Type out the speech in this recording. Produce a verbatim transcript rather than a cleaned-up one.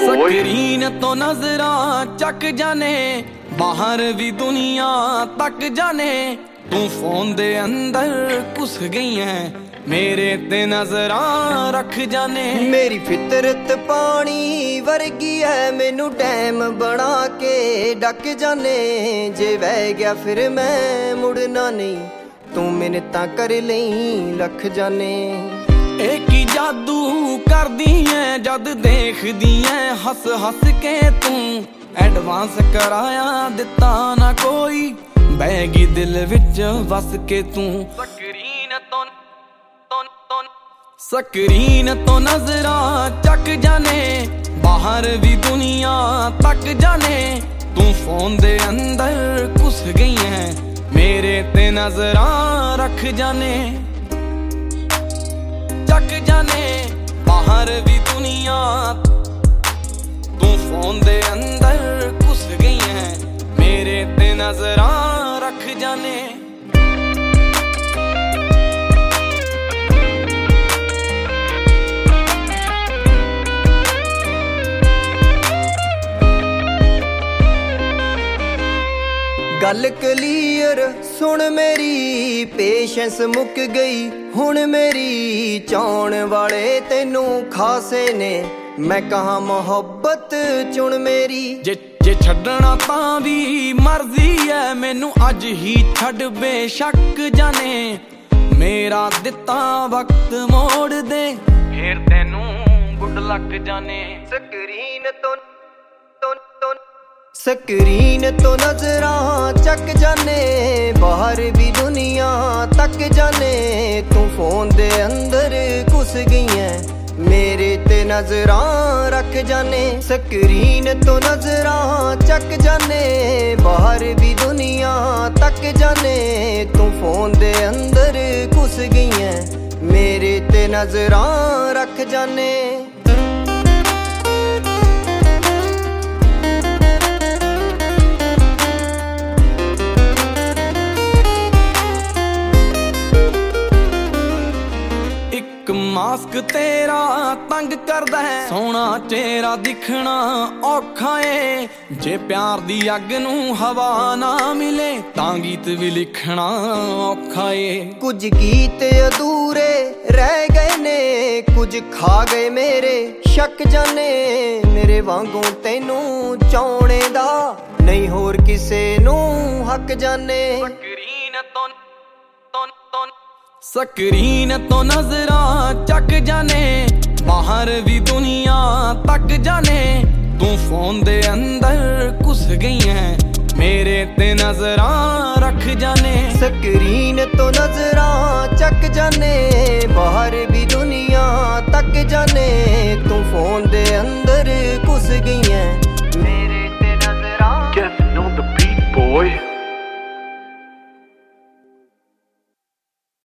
Screen ਤੋਂ ਨਜ਼ਰਾਂ ਚੱਕ ਜਾਣੇ, ਬਾਹਰ ਵੀ ਦੁਨੀਆ ਤੱਕ ਜਾਣੇ, ਤੂੰ ਫੋਨ ਦੇ ਅੰਦਰ ਘੁਸ ਗਈ ਐ, ਮੇਰੇ ਤੇ ਨਜ਼ਰਾਂ ਰੱਖ ਜਾਣੇ। ਮੇਰੀ ਫਿਤਰਤ ਪਾਣੀ ਵਰਗੀ ਐ, ਮੈਨੂੰ ਡੈਮ ਬਣਾ ਕੇ ਡੱਕ ਜਾਣੇ, ਜੇ ਵਹਿ ਗਿਆ ਫਿਰ ਮੈਂ ਮੁੜਨਾ ਨਹੀਂ, ਤੂੰ ਮਿੰਨਤਾਂ ਕਰ ਲਈ ਲੱਖ ਜਾਣੇ। ਇਹ ਕੀ ਜਾਦੂ ਕਰਦੀ ਐ ਜਦ ਦੇਖਦੀ ਐ, ਹੱਸ ਹੱਸ ਕੇ ਤੂੰ ਐਡਵਾਂਸ ਕਰਾਇਆ ਦਿੱਤਾ ਨਾ ਕੋਈ, ਬਹਿ ਗਈ ਦਿਲ ਵਿੱਚ ਵਸ ਕੇ ਤੂੰ। ਸਕਰੀਨ ਤੋਂ ਸਕਰੀਨ ਤੋਂ ਨਜ਼ਰਾਂ ਚੱਕ ਜਾਣੇ, ਬਾਹਰ ਵੀ ਦੁਨੀਆ ਤੱਕ ਜਾਣੇ, ਤੂੰ ਫੋਨ ਦੇ ਅੰਦਰ ਘੁਸ ਗਈ ਐ, ਮੇਰੇ ਤੇ ਨਜ਼ਰਾਂ ਰੱਖ ਜਾਣੇ। ਚੱਕ ਜਾਣੇ ਬਾਹਰ ਵੀ ਦੁਨੀਆ, ਤੂੰ ਫੋਨ ਦੇ ਅੰਦਰ ਘੁਸ ਗਈ ਐ, ਮੇਰੇ ਤੇ ਨਜ਼ਰਾਂ ਰੱਖ ਜਾਣੇ। ਗੱਲ ਕਲੀਅਰ ਸੁਣ ਮੇਰੀ, ਪੇਸ਼ੈਂਸ ਮੁੱਕ ਗਈ ਹੁਣ ਮੇਰੀ, ਚਾਉਣ ਵਾਲੇ ਤੈਨੂੰ ਖਾਸੇ ਨੇ, ਮੈਂ ਕਹਾਂ ਮੁਹੱਬਤ ਚੁਣ ਮੇਰੀ। ਜੇ ਜੇ ਛੱਡਣਾ ਤਾਂ ਵੀ ਮਰਜ਼ੀ ਐ, ਮੈਨੂੰ ਅੱਜ ਹੀ ਛੱਡ ਬੇਸ਼ੱਕ ਜਾਣੇ, ਮੇਰਾ ਦਿੱਤਾ ਵਕਤ ਮੋੜ ਦੇ, ਫੇਰ ਤੈਨੂੰ ਗੁੱਡ ਲੱਕ ਜਾਣੇ। ਸਕਰੀਨ ਤੋਂ ਸਕਰੀਨ ਤੋਂ ਨਜ਼ਰਾਂ ਚੱਕ ਜਾਣੇ, ਬਾਹਰ ਵੀ ਦੁਨੀਆ ਤੱਕ ਜਾਣੇ, ਤੂੰ ਫੋਨ ਦੇ ਅੰਦਰ ਘੁਸ ਗਈ ਐ, ਮੇਰੇ ਤੇ ਨਜ਼ਰਾਂ ਰੱਖ ਜਾਣੇ। ਸਕਰੀਨ ਤੋਂ ਨਜ਼ਰਾਂ ਚੱਕ ਜਾਣੇ, ਬਾਹਰ ਵੀ ਦੁਨੀਆ ਤੱਕ ਜਾਣੇ, ਤੂੰ ਫੋਨ ਦੇ ਅੰਦਰ ਘੁਸ ਗਈ ਐ, ਮੇਰੇ ਤੇ ਨਜ਼ਰਾਂ ਰੱਖ ਜਾਣੇ। ਮਾਸਕ ਤੇਰਾ ਤੰਗ ਕਰਦਾ ਹੈ, ਸੋਹਣਾ ਚਿਹਰਾ ਦਿਖਣਾ ਔਖਾ ਏ, ਜੇ ਪਿਆਰ ਦੀ ਅੱਗ ਨੂੰ ਹਵਾ ਨਾ ਮਿਲੇ ਤਾਂ ਗੀਤ ਵੀ ਲਿਖਣਾ ਔਖਾ ਏ। ਕੁਝ ਗੀਤ ਅਧੂਰੇ ਰਹਿ ਗਏ ਨੇ, ਕੁਝ ਖਾ ਗਏ ਮੇਰੇ ਸ਼ੱਕ ਜਾਣੇ, ਮੇਰੇ ਵਾਂਗੂ ਤੈਨੂੰ ਚਾਉਣੇ ਦਾ ਨਹੀਂ ਹੋਰ ਕਿਸੇ ਨੂੰ ਹੱਕ ਜਾਣੇ। ਸਕਰੀਨ ਤੋਂ ਸਕਰੀਨ ਤੋਂ ਨਜ਼ਰਾਂ ਚੱਕ ਜਾਣੇ, ਬਾਹਰ ਵੀ ਦੁਨੀਆ ਤੱਕ ਜਾਣੇ, ਤੂੰ ਫੋਨ ਦੇ ਅੰਦਰ ਘੁਸ ਗਈ ਐ, ਮੇਰੇ ਤੇ ਨਜ਼ਰਾਂ ਰੱਖ ਜਾਣੇ। ਸਕਰੀਨ ਤੋਂ ਨਜ਼ਰਾਂ ਚੱਕ ਜਾਣੇ, ਬਾਹਰ ਵੀ ਦੁਨੀਆ ਤੱਕ ਜਾਣੇ, ਤੂੰ ਫੋਨ ਦੇ ਅੰਦਰ ਘੁਸ ਗਈ ਐ,